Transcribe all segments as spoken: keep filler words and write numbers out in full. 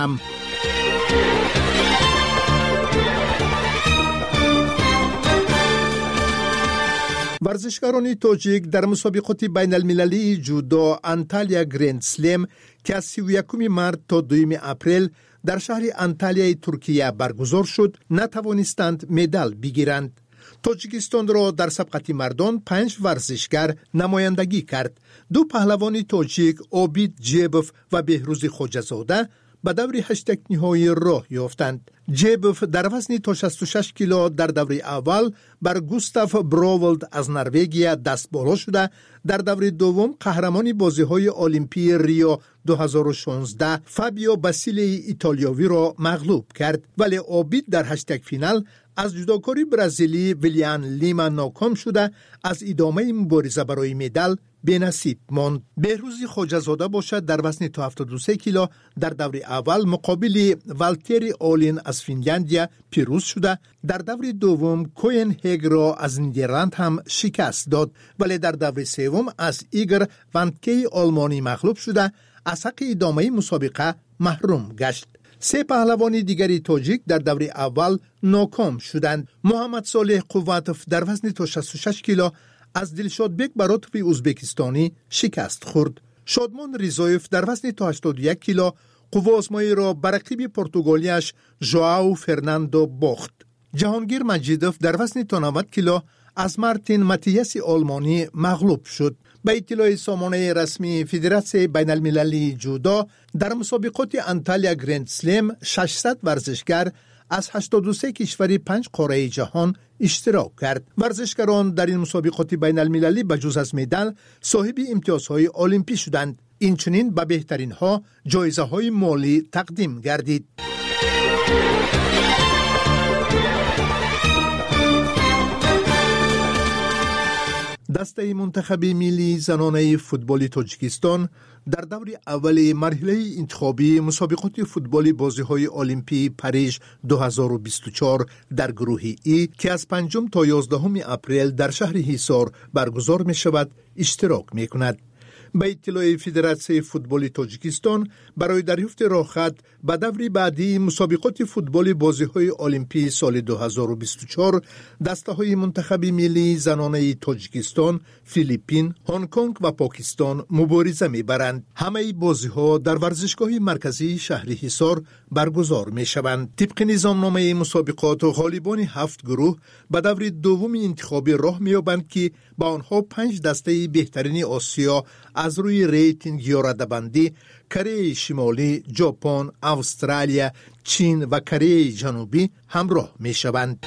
ورزشکاران تاجیک در مسابقات بین المللی جودو انتالیا گرند سلم که از سی و یکم مارس تا دوم اپریل در شهر انتالیا ترکیه برگزار شد نتوانستند مدال بگیرند. تاجیکستان را در سبقت مردان پنج ورزشگر نمایندگی کرد. دو پهلوان تاجیک عابد جیبوف و بهروز خواجه‌زاده به دور هشتگ نهایی راه یافتند. جیبوف در وزن تا شصت و شش کیلو در دور اول بر گوستاف براولد از نروژ دست بالا شده، در دور دوم قهرمان بازی‌های المپی ریو دو هزار و شانزده فابیو باسیلی ایتالیایی را مغلوب کرد، ولی عابد در هشتگ فینال از جودوکاری برزیلی ویلیان لیما ناکام شده از ادامه مبارزه برای مدال بی‌نصیب ماند. بهروز خواجه‌زاده باشد در وزن تا هفتاد و سه کیلو در دور اول مقابل والتری آلین از فنلاندیا پیروز شده، در دور دوم کوین هگ را از نیدرلند هم شکست داد، ولی در دور سوم از ایگر وانتکی آلمانی مغلوب شده از حق ادامه مسابقه محروم گشت. سه پهلوان دیگری تاجیک در دور اول ناکام شدند. محمد صالح قواتوف در وزن تا شصت و شش کیلو از دلشادبک براتوی ازبکستانی شکست خورد. شادمان ریزایف در وزن تا هشتاد و یک کیلو قوه آزمایی را بر رقیب پرتغالیش ژائو فرناندو باخت. جهانگیر مجیدوف در وزن تا نود کیلو از مارتین ماتیاس آلمانی مغلوب شد. به اطلاع سامانه رسمی فدراسیون بین المللی جودو در مسابقات انتالیا گرند سلم ششصد ورزشگر از هشتاد و سه کشور پنج قاره جهان اشتراک کرد. ورزشکاران در این مسابقات بین المللی به جز از مدال صاحب امتیازهای المپی شدند. اینچنین به بهترین ها جایزه های مالی تقدیم گردید. دسته منتخب ملی زنانه فوتبال تاجیکستان در دور اول مرحله انتخابی مسابقات فوتبال بازی‌های المپی پاریژ دو هزار و بیست و چهار در گروه ای که از پنجم تا یازدهم اپریل در شهر حصار برگزار می شود اشتراک می کند. به اطلاع فدراسیون فوتبال تاجیکستان برای دریافت راهخط به دور بعدی مسابقات فوتبال بازی‌های المپی سال دو هزار و بیست و چهار دسته‌های منتخب ملی زنانه تاجیکستان، فیلیپین، هنگ کنگ و پاکستان مبارزه می‌برند. همه بازی‌ها در ورزشگاه مرکزی شهر حصار برگزار می‌شوند. طبق نظامنامه مسابقات غالبان هفت گروه به دور دوم انتخابی راه می‌یابند که با آنها پنج دسته بهترین آسیا از روی ریتینگ یا رده‌بندی کره شمالی، ژاپن، استرالیا، چین و کره جنوبی همراه می شوند.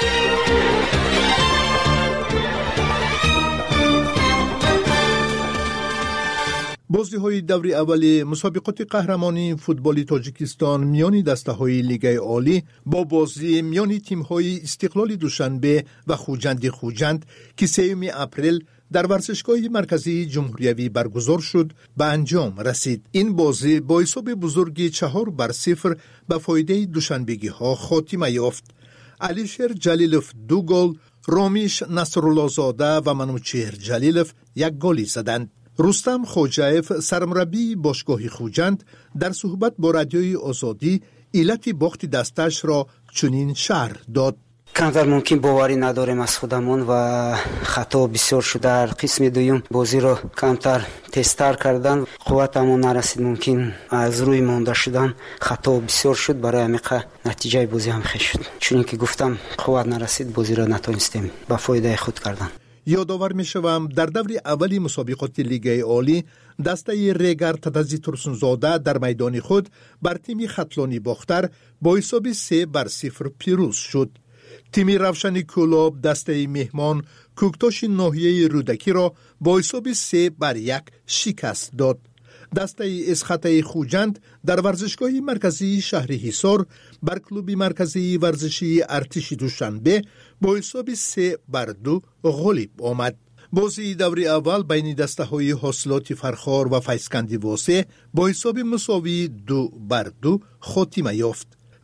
بازی های دوری اولی مسابقات قهرمانی فوتبال تاجیکستان میان دسته های لیگ عالی با بازی میان تیم های استقلال دوشنبه و خوجند خوجند که سوم اپریل در ورزشگاه مرکزی جمهوریوی برگزار شد به انجام رسید. این بازی با حساب بزرگی چهار بر صفر به فایده دوشنبگی ها خاتمه یافت. علیشیر جلیلوف دو گل، رامیش نصرالله زاده و منوچهر جلیلوف یک گلی زدند. رستم خوجایف سرمربی باشگاه خوجند در صحبت با رادیوی آزادی علت باخت دستش را چنین شرح داد. کمتر ممکن باوری نداریم از خودمون و خطا بسیار شده. در قسم دوم بازی رو کمتر تستر کردن، قوتمون نرسید، ممکن از روی مونده شدن خطا بسیار شد، برای همیقه نتیجه بازی هم خیلی شد. چون که گفتم قوت نرسید بازی رو نتونستیم به فایده خود کردن. یادآور میشوم در دور اولی مسابقات لیگ عالی دسته ریگر تدزی ترسونزاده در میدان خود بر تیم خطلانی باختر با حساب سه بر صفر پیروز شد. تیم روشن کلاب دسته مهمان کوکتاش ناحیه رودکی را با حساب سه بر یک شکست داد. دسته اسخطه خوجند در ورزشگاه مرکزی شهر حصار بر کلوب مرکزی ورزشی ارتش دوشنبه با حساب سه بر دو غالب آمد. بازی دوری اول بین دسته های حاصلات فرخار و فیسکندی واسه با حساب مساوی دو بر دو خاتمه یافت.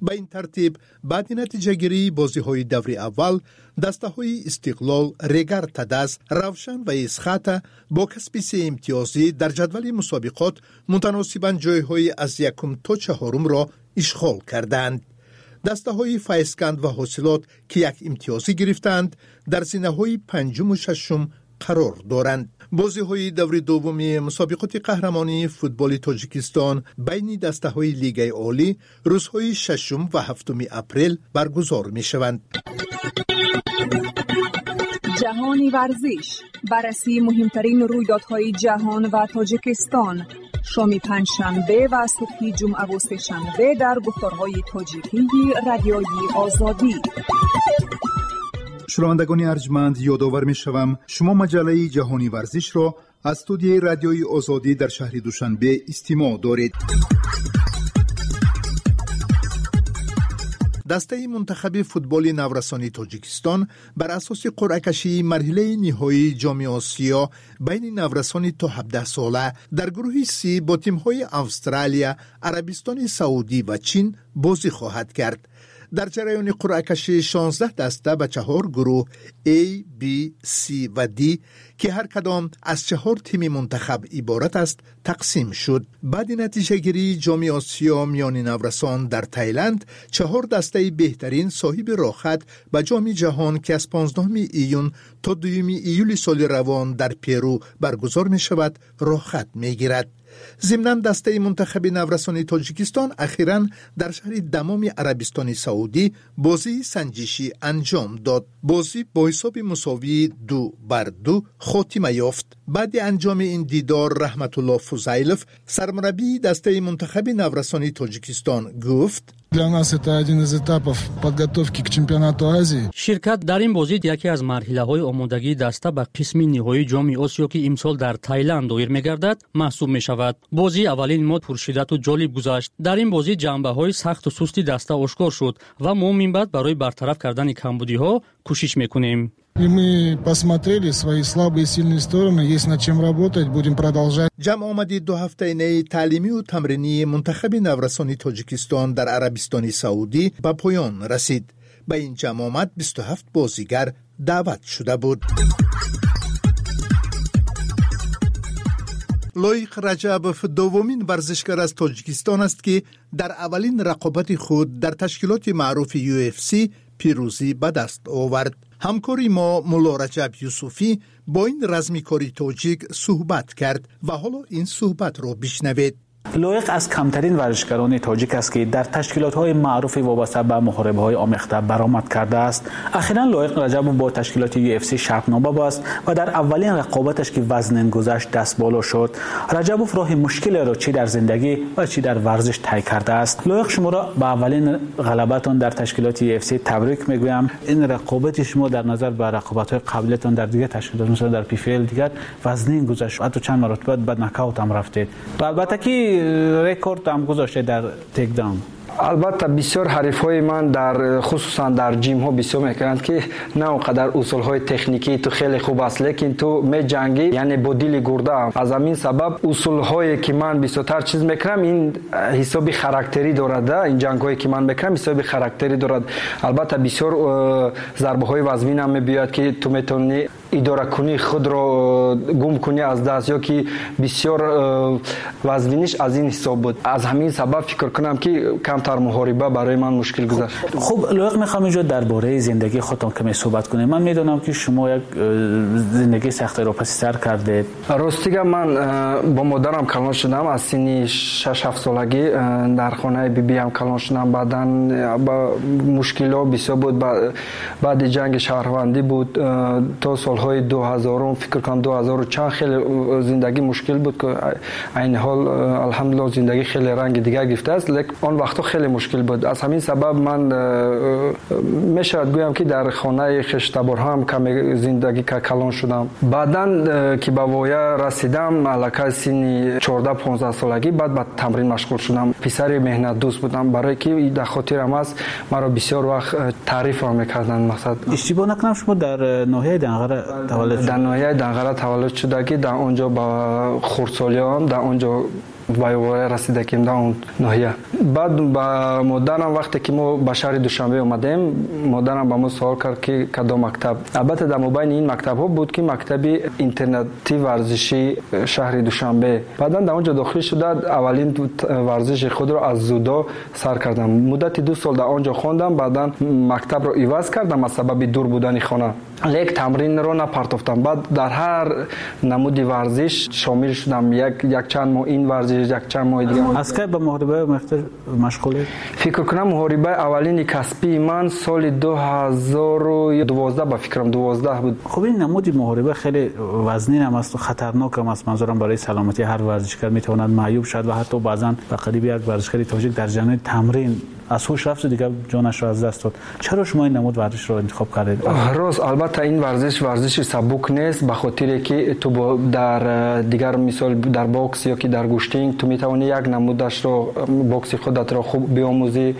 به این ترتیب بعد نتیجه گیری بازی های دوری اول دسته های استقلال، ریگر تدس، روشن و اسخاته با کسب سه امتیازی در جدول مسابقات متناسباً جای های از یکم تا چهارم را اشغال کردند. دسته های فایسکند و حاصلات که یک امتیازی گرفتند در زینه های پنجم و ششم قرار دارند. بازی های دوری دومی مسابقات قهرمانی فوتبال تاجیکستان بین دسته های لیگ عالی روزهای ششم و هفتم اپریل برگزار می شوند. جهانی ورزش، بررسی مهمترین رویدادهای جهان و تاجیکستان، شام پنجشنبه و صبح جمعه و سه‌شنبه در گفتارهای تاجیکی رادیویی آزادی. شنوندگان ارجمند، یادآور می‌شوم شما مجله جهانی ورزش را از استودیوی رادیویی آزادی در شهر دوشنبه استماع دارید. دسته منتخب فوتبال نورسانی تاجیکستان بر اساس قرعه کشی مرحله نهایی جام آسیا بین نورسان تا هفده ساله در گروه سی با تیم‌های استرالیا، عربستان سعودی و چین بازی خواهد کرد. در جریان قرعه کشی شانزده دسته به چهار گروه A, B, C و D که هر کدام از چهار تیم منتخب عبارت است تقسیم شد. بعد نتیجه گیری جام آسیا میان نورسان در تایلند، چهار دسته بهترین صاحب راحت به جام جهان که از پانزدهم ایون تا دوم ایول سال روان در پیرو برگزار می شود راحت می گیرد. ضمناً دسته منتخب نورسان تاجیکستان اخیراً در شهر دمام عربستان سعودی بازی سنجشی انجام داد. بازی با حساب مساوی دو بر دو خاتمه یافت. بعد انجام این دیدار رحمت الله فضیلف سرمربی دسته منتخب نورسان تاجیکستان گفت: Для нас это один из этапов подготовки к чемпионату Азии. شرکت در این بازی یکی از مرحله‌های آمادگی دسته به قسم نهایی جام آسیا که امسال در تایلند دایر می‌گردد محسوب می‌شود. بازی اولین مود پرشدت و جالب گذشت. در این بازی جنبه‌های سخت و سستی دسته آشکار شد و ما من بعد برای برطرف کردن کمبودی‌ها کوشش می‌کنیم. И мы посмотрели свои слабые и сильные стороны, есть над чем работать, будем продолжать. جمع آمدی دو هفته نی تعلیمی و تمرینی منتخب نورسان تاجیکستان در عربستان سعودی به پایان رسید. به این جمع آمد بیست و هفت بازیگر دعوت شده بود. لایق رجبوف دومین ورزشکار از تاجیکستان است که در اولین رقابت خود در تشکیلات معروف یو اف سی پیروزی به دست آورد. همکاری ما مولا رجب یوسفی با این رزمیکاری تاجیک صحبت کرد و حالا این صحبت را بشنوید. لایق از کمترین ورزشکاران تاجیک است که در تشکیلات‌های معروف وابسته به محاربه‌های آمیخته برآمد کرده است. اخیراً لایق رجب با تشکیلات یو اف سی شرطنامه بست و در اولین رقابتش که وزن گذشت دست بالا شد. رجبوف راه مشکلی را چی در زندگی و چی در ورزش طی کرده است. لایق شما را به اولین غلبتان در تشکیلات یو اف سی تبریک میگویم. این رقابت شما در نظر به رقابت‌های قبلیتان در دیگه تشکیلات مثلا در پی فی ال دیگر وزن گذشت، حتی چند مرتبه بعد نکاوت هم رفتید. البته که رکورد هم گذاشته در تیک داون. البته بسیار حریفای من در خصوصا در جیم ها بسیار میکنند که نه اونقدر اصول های تکنیکی تو خیلی خوب است، لیکن تو می جنگی یعنی با دل گرده هم. از همین سبب اصول هایی که من بسیارتر چیز میکنم این حساب خاراکتری دارد. این جنگ هایی که من میکنم حساب خاراکتری دارد. البته بسیار ضربه های وزمین هم میبیاد که تو میتونی اداره کنی، خود رو گم کنی از دست، یا که بسیار وزنش از این حساب بود. از همین سبب فکر کنم که کمتر محاربه برای من مشکل گذشت. خب لایق میخوام اینجا درباره زندگی خودتون کمی صحبت کنیم. من میدونم که شما یک زندگی سخت رو پس سر کردید. راستیگه من با مادرم کلان شدم از سن شش هفت سالگی در خانه بی بی هم کلان شدم. بعدن با مشکلات بسیار بود. بعد جنگ شهروندی بود تا سالهای دو هزار فکر کنم دو هزار و چند خیلی زندگی مشکل بود که این حال الحمدلله زندگی خیلی رنگ دیگه گرفته است، لیکن آن وقتا خیلی مشکل بود. از همین سبب من میشه گویم که در خانه خشتبار هم کمی زندگی که کلان شدم. بعدن که به وایه رسیدم علاقه سن چهارده پانزده سالگی بعد به تمرین مشغول شدم. پسر مهنت دوست بودم، برای که در خاطرم است مرا بسیار وقت تعریف را میکردن. مقصد اشتباه نکنم شما در ناحیه دنقره تولد در ناحیه دنقره تولد شده که در اونجا با خردسالیام در اونجا وای رسیدگیم در اون ناحیه. بعد با مادرم وقتی که ما به شهر دوشنبه اومدیم، مادرم با ما سوال کرد که کدام مکتب. البته در مابین این مکتب ها بود که مکتب اینترنتی ورزشی شهر دوشنبه. بعدا در اونجا داخل شدم، اولین ورزش خود رو از زودو سر کردم. مدت دو سال در اونجا خواندم، بعدا مکتب رو عوض کردم از سبب دور بودن خانه. یک تمرین رو نپرتافتم. بعد در هر نمودی ورزش شامل شدم. یک یک چند ماه این ورزش، یک چند ماه دیگه. از که به محاربه مشغولی؟ فکر کنم محاربه اولین کسبی من سال دو هزار و دوازده با فکرم دوازده بود. خب این نمودی محاربه خیلی وزنین هم است و خطرناک هم است. منظورم برای سلامتی هر ورزشکار میتواند معیوب شد و حتی بعضا به قریب یک ورزشکار تاجیک در جریان تمرین از هوش رفت و دیگه جانش را از دست داد. چرا شما این نمود ورزش رو انتخاب کردید؟ راست البته این ورزش ورزش سبک نیست، به خاطر که تو در دیگر مثال در باکس یا که در گوشتینگ تو میتونی یک نمودش رو باکس خودت رو خوب بیاموزی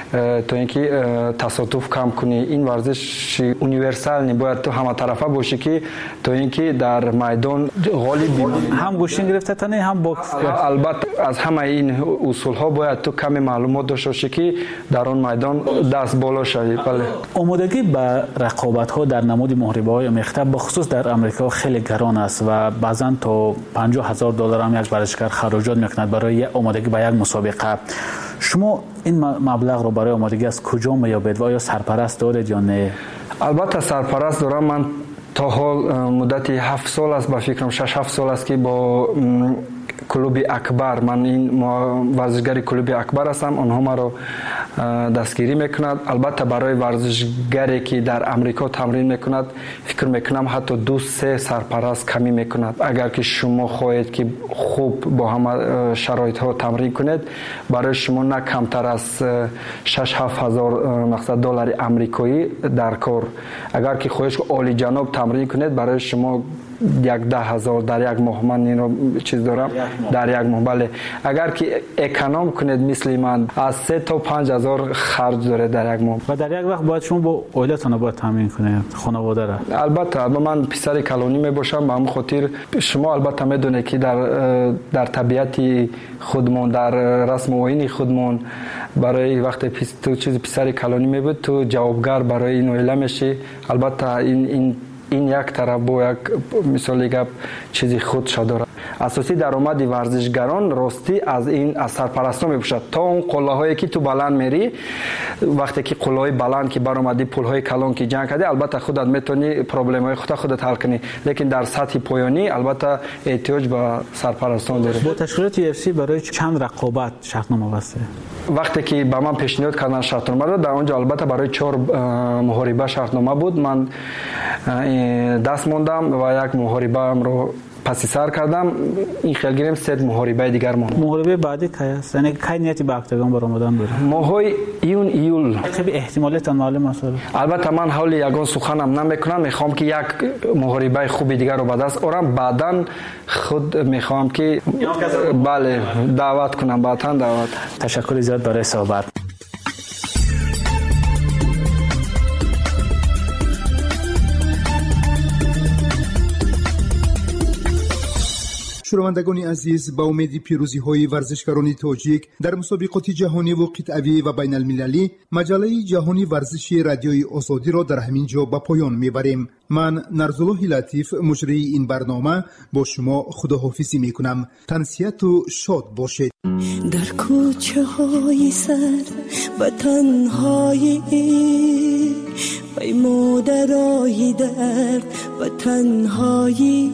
تا اینکه تصادف کم کنی. این ورزش یونیورسال نباید تو همه طرفه باشی که تا اینکه در میدان غالب بی هم گوشتینگ گرفته تنه هم باکس. البته از همه این اصول ها باید تو کمی معلومات داشته باشی که در اون میدان دست بالا شوی. بله. آمادگی به رقابت ها در نمود محاربه های مختلف به خصوص در امریکا خیلی گران است و بعضا تا پنجاه هزار دلار هم یک ورزشکار خراجات میکند برای آمادگی به یک مسابقه. شما این مبلغ رو برای آمادگی از کجا میابید و آیا سرپرست دارید یا نه؟ البته سرپرست دارم. من تا حال مدت هفت سال است، با فکرم شش هفت سال است که با کلوب اکبر، من این ورزشگری کلوب اکبر هستم، آنها ما رو دستگیری میکند. البته برای ورزشگری که در امریکا تمرین میکند فکر میکنم حتی دو سه سرپرست کمی میکند. اگر که شما خواهید که خوب با همه شرایط ها تمرین کنید، برای شما نه کمتر از شش هفت هزار مقصد دلار امریکایی در کار. اگر که خواهید که عالی جناب تمرین کنید، برای شما یک ده هزار در یک ماه. من این رو چیز دارم در یک ماه. بله. اگر که اکانوم کنید مثل من از سه تا پنج هزار خرج داره در یک ماه. و در یک وقت باید شما با عائلتون باید تامین کنید خانواده را؟ البته البته من پسر کلونی می باشم، به همون خاطر شما البته میدونید که در در طبیعت خودمون، در رسم و آیین خودمون، برای وقت تو چیز پسر کلونی می بود تو جوابگر برای این عائله میشی. البته این این این یک طرف با یک مثال گپ چیزی خودش داره. اساسی درآمد ورزشگران راستی از این از سرپرستا میباشد. تا اون قله‌هایی که تو بلند میری، وقتی که قله‌های بلند که برآمدی، پل‌های کلان که جنگ کردی، البته خودت میتونی پرابلم‌های خودت خودت حل کنی، لیکن در سطح پایانی البته احتیاج به سرپرستان داره. با تشکیلات یو اف سی برای چند رقابت شرطنامه بسته؟ وقتی که به من پیشنهاد کردن شرطنامه رو، در اونجا البته برای چهار محاربه شرطنامه بود. من دست موندم و یک محاربه هم رو پس سر کردم. این خیال گیریم سه محاربه دیگر مون. محاربه بعدی کی است؟ یعنی کی نیتی به اکتاگون برآمدن داره؟ ماهای ایون ایول. خیلی احتمالات معلوم است. البته من حول یگان سخنم نمیکنم. میخوام که یک محاربه خوبی دیگر رو به دست آورم. بعداً خود میخوام که بله دعوت کنم. بعداً دعوت. تشکر زیاد برای صحبت. شنوندگان عزیز، با امید پیروزی های ورزشکاران تاجیک در مسابقات جهانی و قطعی و بین المللی، مجله جهانی ورزشی رادیوی آزادی را در همین جا به پایان میبریم. من نرزالله لطیف مجری این برنامه با شما خداحافظی میکنم. تنسیت و شاد باشید. در کوچه های سر و تنهایی بی مادرای درد و تنهایی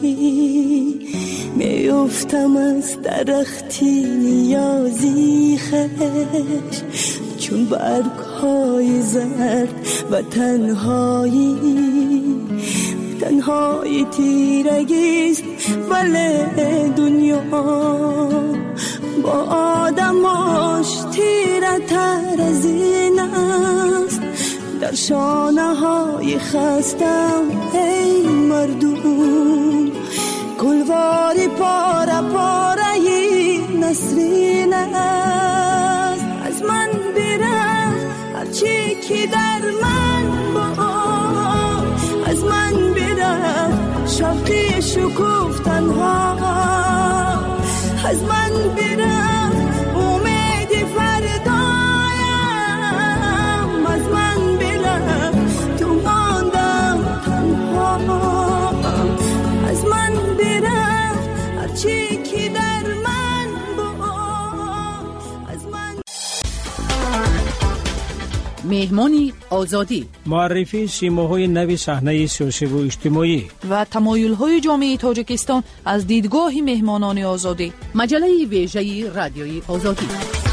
میافتم از درختی نیازی خش، چون برگ های زرد و تنهایی تنهایی تیرگیست ولی دنیا با آدماش تیره تر از این است. در شانه های خستم ای مردم، گلواری پاره پاره نسرین است. از من برفت هرچی که در من بود، از من برفت شوقی شکوف تنها. از من برفت امید فردایم، از من برفت تو ماندم تنها، از من برفت هرچی که در من بود، از من. مهمانی آزادی، معرفی سیماهای نوی صحنه سیاسی و اجتماعی و تمایل‌های جامعه تاجیکستان از دیدگاه مهمانان آزادی. مجله ویژه رادیوی آزادی.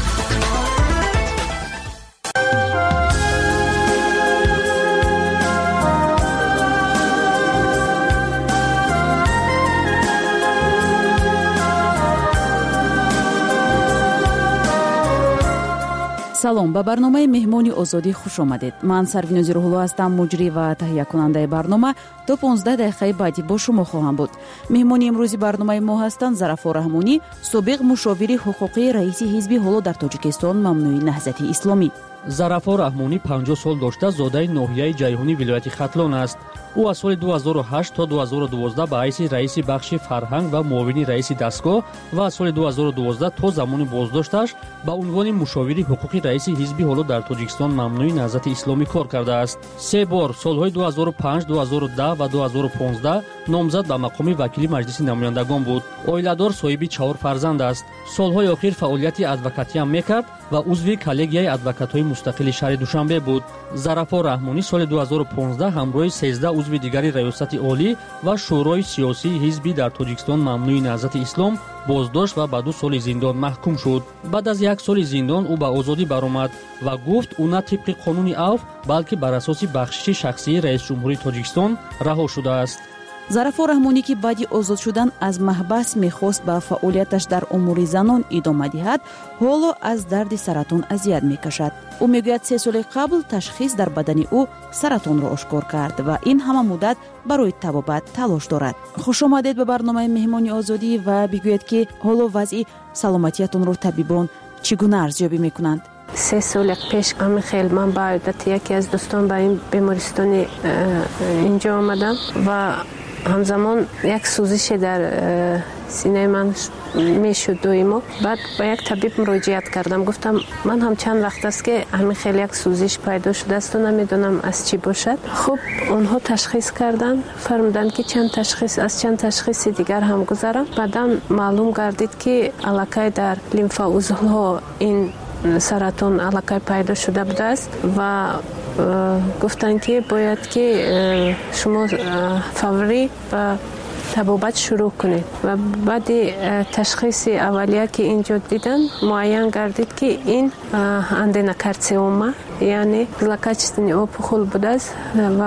салом, ба барномаи меҳмони озодӣ хуш омадед. ман сарвинози рӯҳулло ҳастам, муҷрӣ ва таҳиякунандаи барнома. то понздаҳ дақиқаи баъдӣ бо шумо хоҳам буд. меҳмони имрӯзи барномаи мо ҳастанд Зарафор Раҳмонӣ, собиқ мушовири ҳуқуқии раиси ҳизби ҳоло дар Тоҷикистон мамнӯи наҳзати исломӣ. Зарафор Раҳмонӣ панҷоҳ сол дошта зодаи ноҳияи Ҷайҳунӣ вилояти Хатлон аст. ӯ аз соли ду ҳазору ҳашт то ду ҳазору дувоздаҳ ба ҳайси раиси бахши фарҳанг ва муовини раиси дастгоҳ ва аз соли ду ҳазору дувоздаҳ то замони боздошташ ба унвони мушовири ҳуқуқи раиси ҳизби ҳоло дар Тоҷикистон мамнӯи наҳзати исломӣ кор кардааст. се бор солҳои ду ҳазору панҷ, ду ҳазору даҳ ва ду ҳазору понздаҳ номзад ба мақоми вакили маҷлиси намояндагон буд. Оиладор, соҳиби чаҳор фарзанд аст. Солҳои охир фаъолияти адвокатиам мекард ва узви коллегияи адвокатҳои мустақили шаҳри Душанбе буд. Зарафор Раҳмонӣ соли ду ҳазору понздаҳ ҳамроҳи сездаҳ узви дигари раёсати олӣ ва шӯрои сиёсии ҳизби дар Тоҷикистон мамнӯи наҳзати ислом боздошт ва ба ду соли зиндон маҳкум шуд. баъд аз як соли зиндон ӯ ба озодӣ баромад ва гуфт ӯ на тибқи қонуни авф, балки бар асоси бахшиши шахсии раисҷумҳурии Тоҷикистон раҳо шудааст. Зарафор Раҳмонӣ ки баъди озод шудан аз маҳбас мехост ба фаъолияташ дар умури занон идома диҳад, ҳоло аз дарди саратон азият мекашад. ӯ мегӯяд се соли қабл ташхис дар бадани ӯ саратонро ошкор кард ва ин ҳама муддат барои табобат талош дорад. хушомадед ба барномаи меҳмони озодӣ ва бигӯед ки ҳоло вазъи саломатиятонро табибон чӣ гуна арзёбӣ мекунанд? سه سال پیش همین خیلی من با عادت یکی از دوستان به این بیمارستان اینجا آمدم و همزمان یک سوزش در سینه من میشد دائما. بعد با یک طبیب مراجعت کردم، گفتم من هم چند وقت است که همین خیلی یک سوزش پیدا شده است و نمیدونم از چی باشد. خب اونها تشخیص کردن، فرمودن که چند تشخیص از چند تشخیص دیگر هم گذارم. بعدا معلوم گردید که علاقه در لیمف عضوها این سرطان علاقه پیدا شده بوده است و گفتن که باید که شما فوری و طبابت شروع کنید. و بعد تشخیص اولیه که اینجا دیدن معین گردید که این اندنوکارسینوما یعنی زلکاچستانی اوپخول بوده است و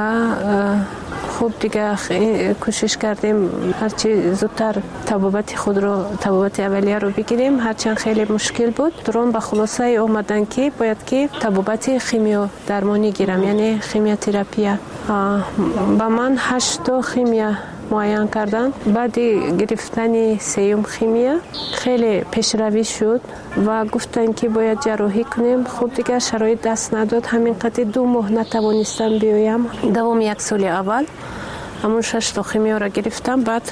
خوب دیگه کوشش کردیم هرچی زودتر طبابت خود رو طبابت اولیه رو بگیریم، هرچند خیلی مشکل بود. درون به خلاصه اومدن که باید که طبابت خیمیا درمانی گیرم، یعنی خیمیا تراپی. با من هشت تا خیمیا معین کردن. بعد گرفتن سیوم خیمیا خیلی پیشروی شد و گفتن که باید جراحی کنیم. خب دیگه شرایط دست نداد، همین قدر دو ماه نتوانستم بیایم. دوم یک سال اول همون شش تا خیمیا را گرفتم، بعد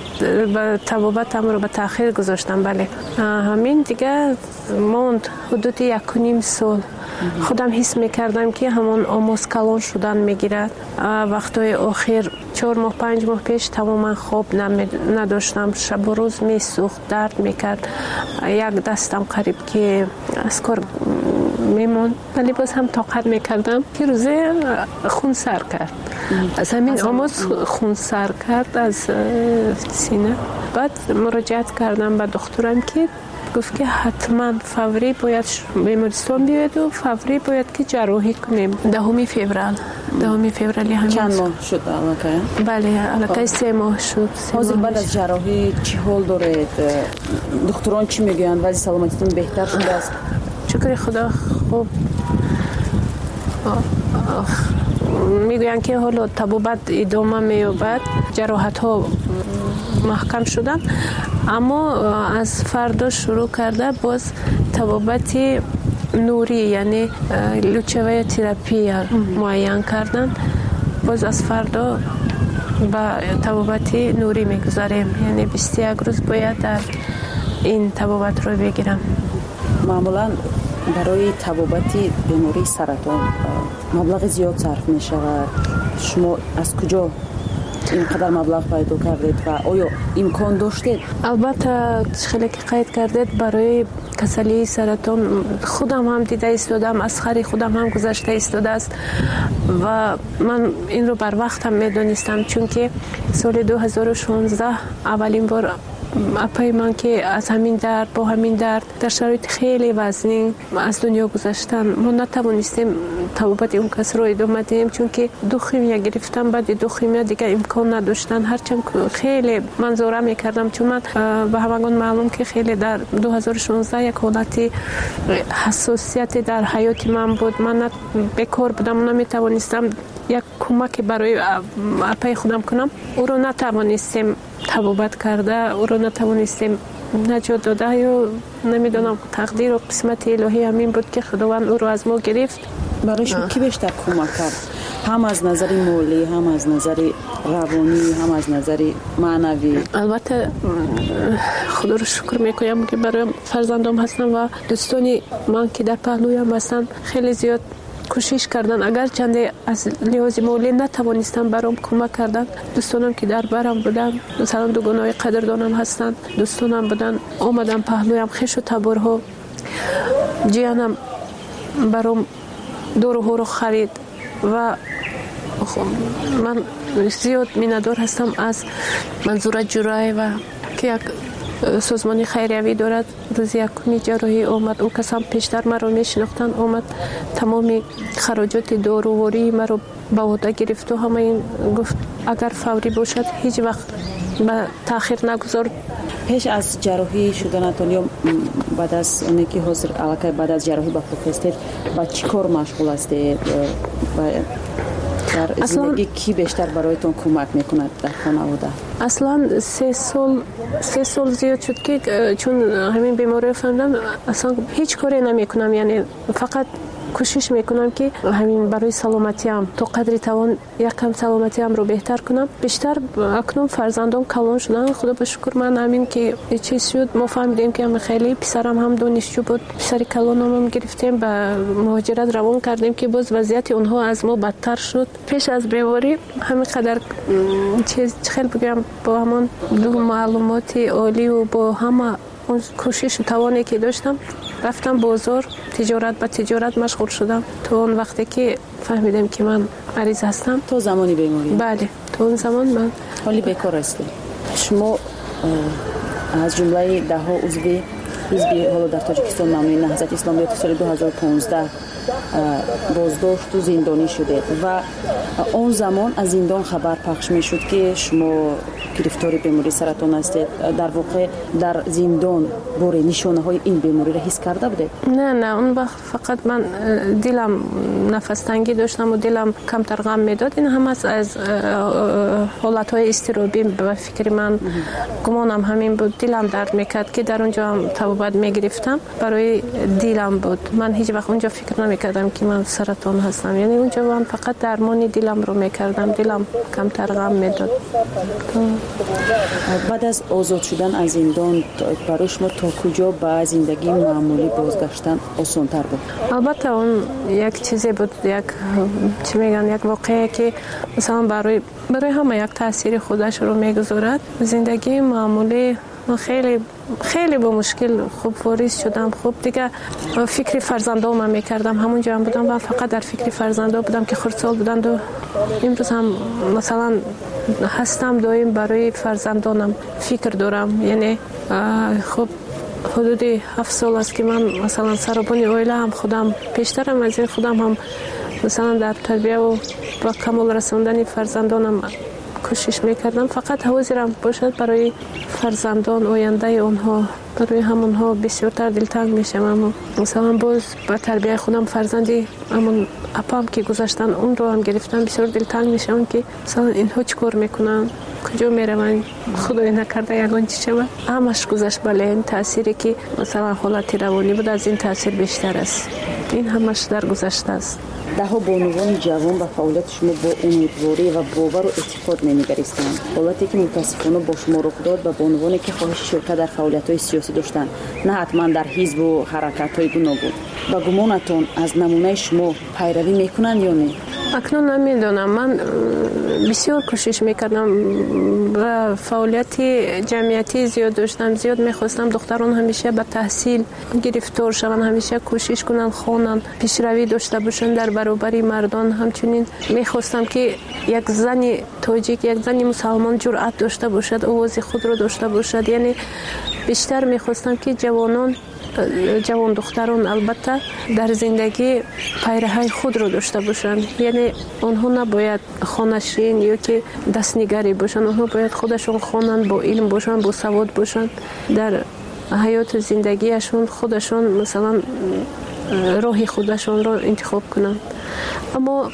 طبابتم رو به تأخیر گذاشتم. بله همین دیگه موند حدود یک و نیم سال. خودم حس میکردم که همون آموز کلان شدن میگیرد. وقتای آخر چهار ماه پنج ماه پیش تماما خواب نداشتم، شب و روز میسوخت، درد میکرد. یک دستم قریب که از کار میمون، ولی باز هم طاقت میکردم که روزه خون سر کرد. از همین آموز خون سر کرد از سینه. بعد مراجعت کردم به دکترم که گفت که حتما فوری باید بیمارستان بیاید و فوری باید که جراحی کنیم. دهمی فوریه دهمی فوریه همین. چند ماه شد علاقه؟ بله علاقه سه ماه شد. حاضر بعد از جراحی چی حال دارید؟ دکتران چی میگن؟ وضع سلامتیتون بهتر شده است؟ شکر خدا خوب. میگوین که حالا طبابت ادامه مییابد، جراحت ها محکم شدن، اما از فردا شروع کرده باز طبابت نوری یعنی لوچوه تراپی معین کردن. باز از فردا با طبابت نوری میگذاریم، یعنی بیست و یک روز باید در این طبابت رو بگیرم. معمولا برای طبابت بیماری سرطان مبلغ زیاد صرف می شود. شما از کجا اینقدر مبلغ پیدا کردید و آیا امکان داشتید؟ البته خیلی که قید کردید برای کسلی سرطان خودم هم دیده ایستادم، از خری خودم هم گذشته ایستاده است و من این رو بر وقت هم میدونستم، چون که سال دو هزار و شانزده اولین بار اپای من که از همین درد با همین درد در شرایط خیلی وزنی از دنیا گذشتن، ما نتوانستیم طبابت اون کس رو ادامه دهیم، چون که دو خیمیا گرفتم، بعد دو خیمیا دیگه امکان نداشتن. هرچند خیلی منظوره میکردم، چون من به همگان معلوم که خیلی در دو هزار و شانزده یک حالتی حساسیت در حیات من بود، من بیکار بودم، نمیتوانستم یک کمک برای اپای خودم کنم. او رو نتوانستیم طبابت کرده، او رو نتوانستیم نجات داده، یا نمیدونم تقدیر و قسمت الهی همین بود که خداوند او رو از ما گرفت. برای شما کی بیشتر کمک کرد؟ هم از نظر مالی، هم از نظر روانی، هم از نظر معنوی؟ البته خدا رو شکر میکنم که برای فرزندام هستم و دوستانی من که در پهلویم هستن خیلی زیاد کوشش کردن، اگر چنده از لحاظ مالی نتوانستم برام کمک کردن. دوستانم که در برم بودن، مثلا دوگانای قدردانم هستن، دوستانم بودن آمدن پهلویم، خش و تبرها، جیانم برام دور و رو خرید و من زیاد میندار هستم از منظور جرای و که یک سازمانی خیریوی دارد. روز یکمی جراحی آمد، او کس هم پیشتر مرا میشناختن، آمد تمامی خراجات داروواری مرا به عهده گرفت و همه این گفت اگر فوری باشد هیچ وقت به تاخیر نگذار. پیش از جراحی شدنتون یا بعد از اونی که حاضر علاقه بعد از جراحی با خود هستید با چی کار مشغول هستید؟ در زندگی کی بیشتر برایتون کمک میکند در خانواده؟ اصلا سه سال سه سال زیاد شد که چون همین بیماری فهمیدم اصلا هیچ کاری نمیکنم، یعنی فقط کوشش میکنم که همین برای سلامتیم تا قدری توان یکم سلامتیم رو بهتر کنم. بیشتر اکنون فرزندان کلان شدن، خدا به شکر. من همین که چیز شد ما فهمیدیم که هم خیلی پسرم هم دانشجو بود، پسر کلانم هم گرفتیم به مهاجرت روان کردیم که باز وضعیت اونها از ما بدتر شد. پیش از بیماری همین قدر چیز خیلی بگم با همون دو معلومات عالی و با همه اون کوشش و توانی که داشتم رفتم بازار، تجارت به تجارت مشغول شدم تا اون وقتی که فهمیدم که من مریض هستم. تو زمانی بیماری؟ بله، تو اون زمان من حالی بیکار هستی. شما از جمله ده ها عضو حزب حالا در تاجیکستان نامی نهضت اسلامیت سال دو هزار و پانزده بازداشت و زندانی شده و اون زمان از زندان خبر پخش می شد که شما گرفتار بیماری سرطان هستید. در واقع در زندان بار نشانه های این بیماری را حس کرده بودید؟ نه نه، اون وقت فقط من دلم نفس تنگی داشتم و دلم کمتر غم میداد. این هم از از حالت های اضطرابی به فکر من گمانم همین بود. دلم درد میکرد که در اونجا هم طبابت میگرفتم، برای دلم بود. من هیچ وقت اونجا فکر نمیکردم که من سرطان هستم، یعنی اونجا من فقط درمانی دلم رو میکردم، دلم کمتر غم میداد. بعد از آزاد شدن از زندان برای شما تا کجا به زندگی معمولی بازگشتن آسان‌تر بود؟ البته اون یک چیزی بود، یک چی میگن یک واقعه که مثلا برای برای همه یک تاثیر خودش رو میگذارد. زندگی معمولی من خیلی خیلی با مشکل خوب واریز شدم. خوب دیگه فکر فرزندام میکردم، همونجا هم بودم و فقط در فکر فرزندا بودم که خردسال بودند و امروز هم مثلا هستم دایم برای فرزندانم فکر دارم. یعنی خب حدودی هفت سال است که من مثلا سربانی اویله هم خودم پیشترم از این خودم هم مثلا در تربیه و با کمال رسوندن فرزندانم کوشش میکردم. فقط حاضرم باشد برای فرزندان آینده اونها، برای همونها بسیارتر دلتنگ میشم. اما مثلا باز با تربیه خودم فرزندی همون اپام که گذاشتن اون رو هم گرفتم، بسیار دلتنگ میشم که مثلا اینها چی کار میکنن، کجا میروند، خدای نکرده یگان چی شود. همش گذشت. بله این تأثیری که مثلا حالت روانی بود از این تأثیر بیشتر است. این همش در گذشته است. دهها بانوان جوان به فعالیت شما با امیدواری و باور و اعتقاد نمیگریستند. حالتی که متاسفانه با شما رخ داد به بانوانی که خواهش شرکت در فعالیت‌های سیاسی داشتند، نه حتما در حزب و حرکت‌های گوناگون. با گمانتون از نمونه شما پیروی میکنند یا نه؟ اکنون نمیدونم. من بسیار کوشش میکردم و فعالیت جمعیتی زیاد داشتم، زیاد میخواستم دختران همیشه به تحصیل گرفتار شوند، همیشه کوشش کنن خوانن، پیشروی داشته باشن در برابر مردان. همچنین میخواستم که یک زن تاجیک، یک زن مسلمان جرأت داشته باشد، آواز خود رو داشته باشد. یعنی بیشتر میخواستم که جوانان جوان دختران البته در زندگی پیرهی خود رو داشته باشند. یعنی آنها نباید خانشین یا که دستنگری باشند، آنها باید خودشون خوانند، با علم باشند، با سواد باشند، در حیات زندگیشون خودشون مثلا راه خودشون رو انتخاب کنند. اما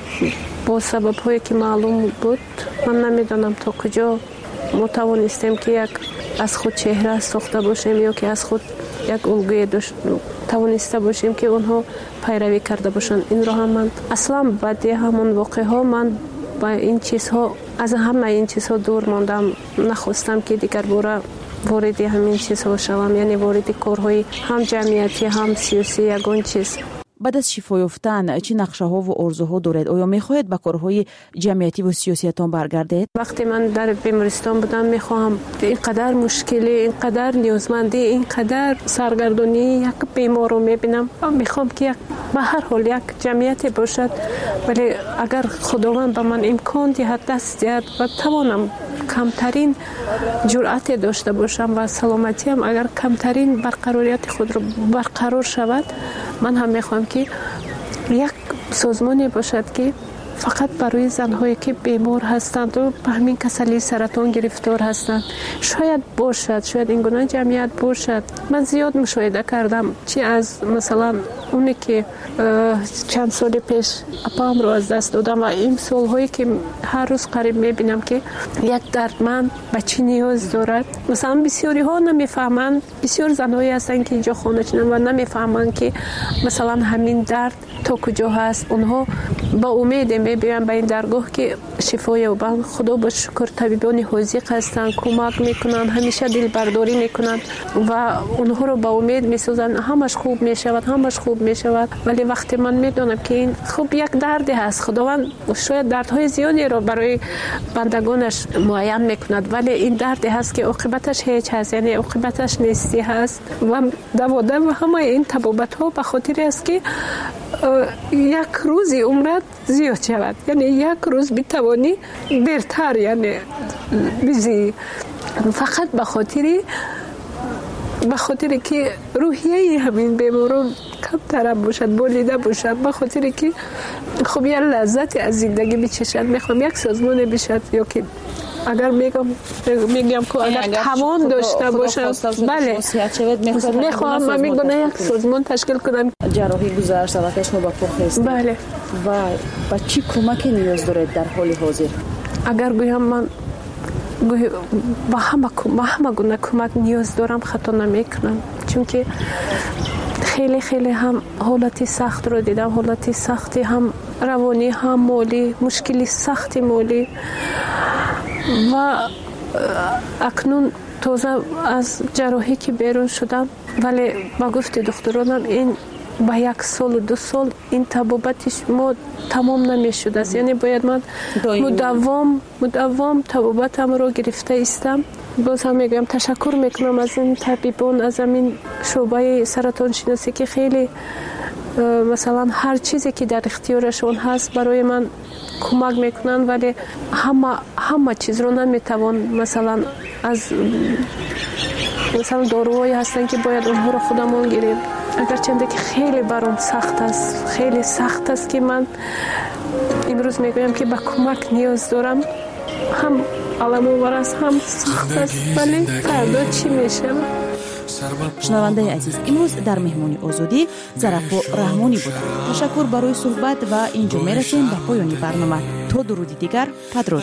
با سبب هایی که معلوم بود، من نمیدانم تا کجا ما توانستیم که یک از خود چهره ساخته باشیم یا که از خود یک الگوی توانسته باشیم که اونها پیروی کرده باشن. این رو هم من اصلا بعد همون واقعه ها من با این چیزها از همه این چیزها دور ماندم. نخواستم که دیگر باره وارد همین چیزها شوم، یعنی وارد کارهای هم جمعیتی هم سیاسی یگان چیز. بعد از شفا یافتن چه نقشه ها و آرزوها دارید؟ آیا میخواهید به کارهای جمعیتی و سیاسیتان برگردید؟ وقتی من در بیمارستان بودم میخواهم اینقدر مشکلی، اینقدر نیازمندی، اینقدر سرگردانی یک بیمار رو میبینم، میخوام که یک به هر حال یک جمعیتی باشد، ولی اگر خداوند به من امکان دهد، دست دهد و توانم کمترین جرأت داشته باشم و سلامتیم اگر کمترین برقراریت خود رو برقرار شود، من هم میخوام که یک سازمانی باشد که فقط برای زنهایی که بیمار هستند و به همین کسلی سرطان گرفتار هستند شاید باشد، شاید این گونه جمعیت باشد. من زیاد مشاهده کردم، چی از مثلا اونی که چند سال پیش اپام رو از دست دادم و این سالهایی که هر روز قریب میبینم که یک دردمند به چی نیاز دارد. مثلا بسیاری ها نمیفهمند، بسیار زنهایی هستن که اینجا خانه چنن و نمیفهمند که مثلا همین درد تا کجا هست. اونها با امید میبینن به این درگاه که شفا یابند. خدا با شکر طبیبان حاذق هستن، کمک میکنن، همیشه دل برداری میکنن و اونها رو با امید میسازن همش خوب میشود، همش خوب میشود. ولی وقتی من میدونم که این خوب یک دردی هست، خداوند شاید دردهای زیادی رو برای بندگانش معین میکند، ولی این دردی هست که عاقبتش هیچ هست، یعنی عاقبتش نیستی هست و دوادم و همه این تبابت ها به خاطر است که یک روزی عمرت زیاد شود، یعنی یک روز بتوانی برتر یعنی بیزی، فقط به خاطر به خاطر که روحیه همین بیماران کمتر باشد، بولیده باشد، به خاطر که خب یه لذت از زندگی بچشد. میخوام یک سازمان بشد یا که اگر میگم میگم که اگر توان داشته باشم، بله میخوام من میگم یک سازمان تشکیل کنم. جراحی گذشت و شما با پخ هستید، بله، و با چی کمکی نیاز دارید در حال حاضر؟ اگر بگم من با همه با همه گونه کمک نیاز دارم خطا نمیکنم، چون که خیلی خیلی هم حالتی سخت رو دیدم، حالتی سختی هم روانی هم مالی، مشکلی سختی مالی و اکنون تازه از جراحی که بیرون شدم، ولی با گفت دکترانم این با یک سال و دو سال این تبابتش ما تمام نمی شده است، یعنی باید من مداوم مداوم تبابتم رو گرفته استم. باز هم میگم تشکر میکنم از این طبیبان، از این شعبه سرطان شناسی که خیلی مثلا هر چیزی که در اختیارشون هست برای من کمک میکنن، ولی همه همه چیز رو نمیتوان مثلا از مثلا داروهایی هستن که باید اونها رو خودمون گیریم. اگرچه که خیلی برام سخت است، خیلی سخت است که من امروز میگویم که به کمک نیاز دارم، هم علم آور است هم سخت است، ولی فردا چی میشه؟ شنونده عزیز، امروز در مهمانی آزادی ظرفا رحمانی بود. تشکر برای صحبت و اینجا میرسیم به پایان برنامه. تا درودی دیگر، بدرود.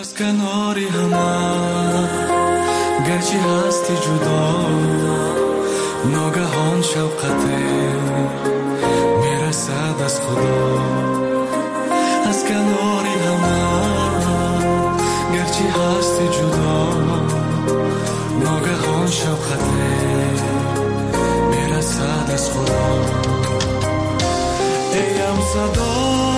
گرچه هستی جدا ناگهان شوقت میره میرسد از خدا از کناری همه گرچه هستی جدا ناگهان شفقته میرسد از خدا ایم صدا